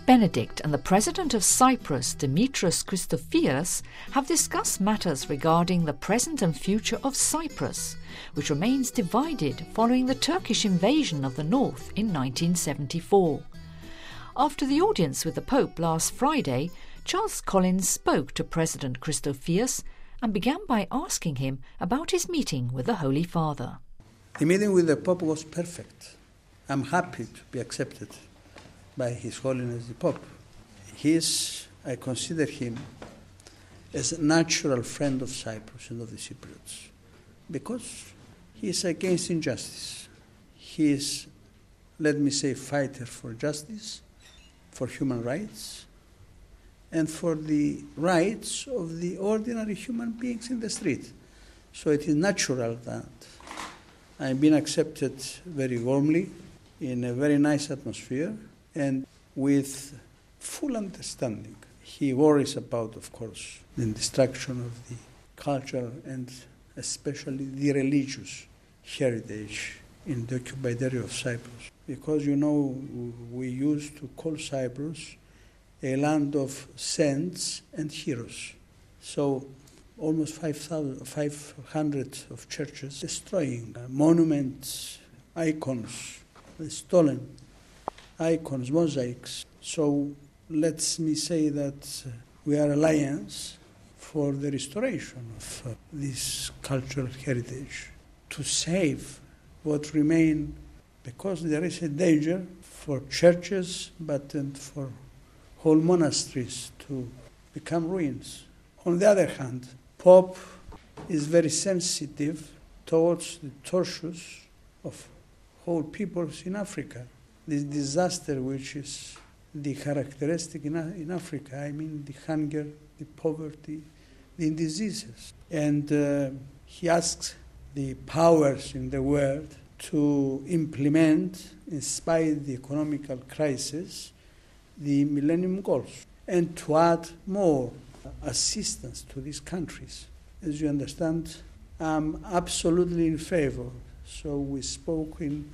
Benedict and the President of Cyprus, Dimitris Christofias, have discussed matters regarding the present and future of Cyprus, which remains divided following the Turkish invasion of the north in 1974. After the audience with the Pope last Friday, Charles Collins spoke to President Christofias and began by asking him about his meeting with the Holy Father. The meeting with the Pope was perfect. I'm happy to be accepted by His Holiness the Pope. I consider him as a natural friend of Cyprus and of the Cypriots, because he is against injustice. He is, let me say, fighter for justice, for human rights, and for the rights of the ordinary human beings in the street. So it is natural that I've been accepted very warmly in a very nice atmosphere and with full understanding. He worries about, of course, the destruction of the cultural and especially the religious heritage in the occupied area of Cyprus. Because, we used to call Cyprus a land of saints and heroes. So almost 500 of churches destroying, monuments, icons, stolen icons, mosaics. So let me say that we are alliance for the restoration of this cultural heritage, to save what remain, because there is a danger for churches, but and for whole monasteries to become ruins. On the other hand, Pope is very sensitive towards the tortures of whole peoples in Africa. This disaster which is the characteristic in Africa, I mean the hunger, the poverty, the diseases. And he asks the powers in the world to implement, in spite of the economical crisis, the Millennium Goals, and to add more assistance to these countries. As you understand, I'm absolutely in favor. So we spoke in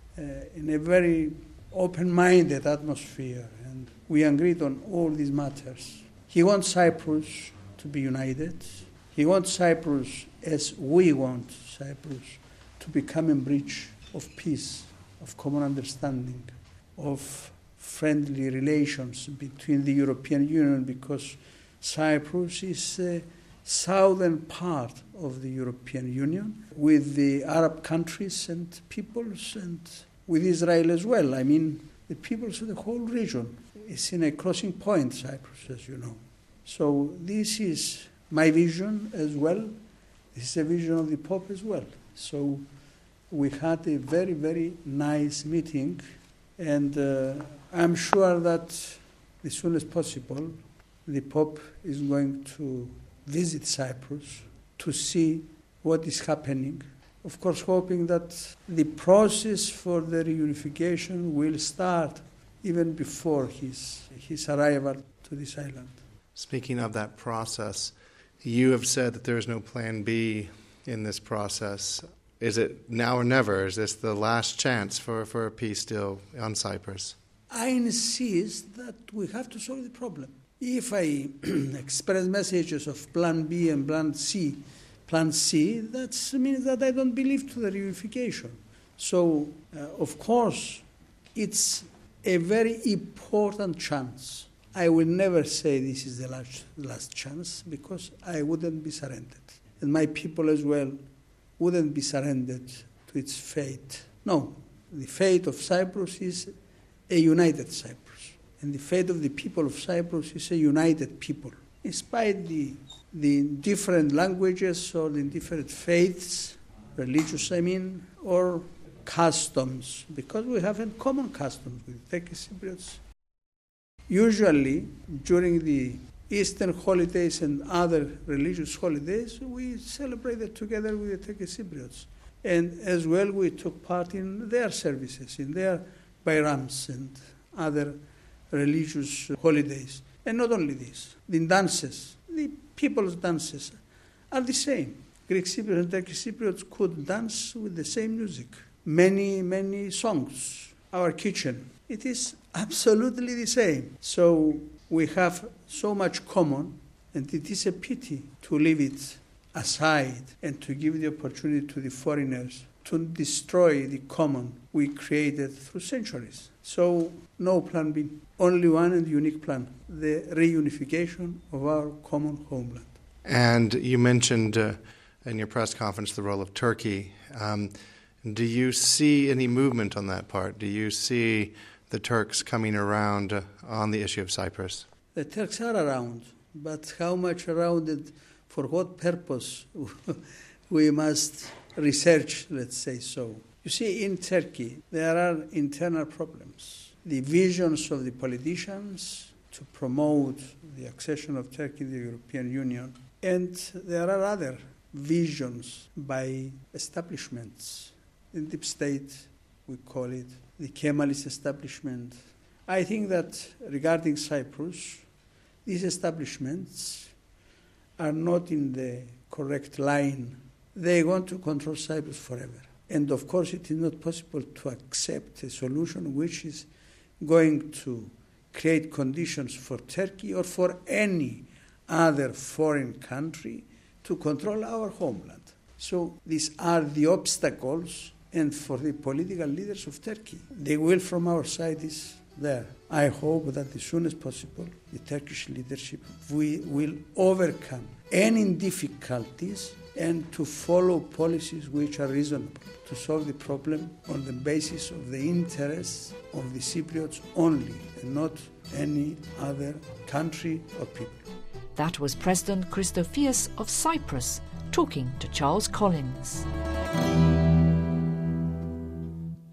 a very open-minded atmosphere, and we agreed on all these matters. He wants Cyprus to be united. He wants Cyprus, as we want Cyprus, to become a bridge of peace, of common understanding, of friendly relations between the European Union, because Cyprus is a southern part of the European Union, with the Arab countries and peoples, and with Israel as well. I mean, the peoples of the whole region. It's in a crossing point, Cyprus, as you know. So this is my vision as well. This is a vision of the Pope as well. So we had a very, very nice meeting, and I'm sure that as soon as possible, the Pope is going to visit Cyprus to see what is happening. Of course, hoping that the process for the reunification will start even before his arrival to this island. Speaking of that process, you have said that there is no plan B in this process. Is it now or never? Is this the last chance for a peace deal on Cyprus? I insist that we have to solve the problem. If I express messages of plan B and plan C, that means that I don't believe to the reunification. So, of course, it's a very important chance. I will never say this is the last chance, because I wouldn't be surrendered. And my people as well wouldn't be surrendered to its fate. No, the fate of Cyprus is a united Cyprus. And the fate of the people of Cyprus is a united people. In spite the different languages or the different faiths, religious or customs, because we have in common customs with Turkish Cypriots. Usually, during the Eastern holidays and other religious holidays, we celebrated together with the Turkish Cypriots. And as well, we took part in their services, in their bayrams and other religious holidays. And not only this, the dances, the people's dances are the same. Greek Cypriots and Turkish Cypriots could dance with the same music. Many songs our kitchen. It is absolutely the same. So we have so much common, and it is a pity to leave it aside and to give the opportunity to the foreigners to destroy the common we created through centuries. So no plan B, only one and unique plan, the reunification of our common homeland. And you mentioned in your press conference the role of Turkey. Do you see any movement on that part? Do you see the Turks coming around on the issue of Cyprus? The Turks are around, but how much around and for what purpose we must research, let's say so. You see, in Turkey, there are internal problems. The visions of the politicians to promote the accession of Turkey to the European Union, and there are other visions by establishments. In deep state, we call it the Kemalist establishment. I think that regarding Cyprus, these establishments are not in the correct line. They want to control Cyprus forever. And of course, it is not possible to accept a solution which is going to create conditions for Turkey or for any other foreign country to control our homeland. So these are the obstacles, and for the political leaders of Turkey, the will from our side is there. I hope that as soon as possible, the Turkish leadership will overcome any difficulties and to follow policies which are reasonable to solve the problem on the basis of the interests of the Cypriots only and not any other country or people. That was President Christofias of Cyprus talking to Charles Collins.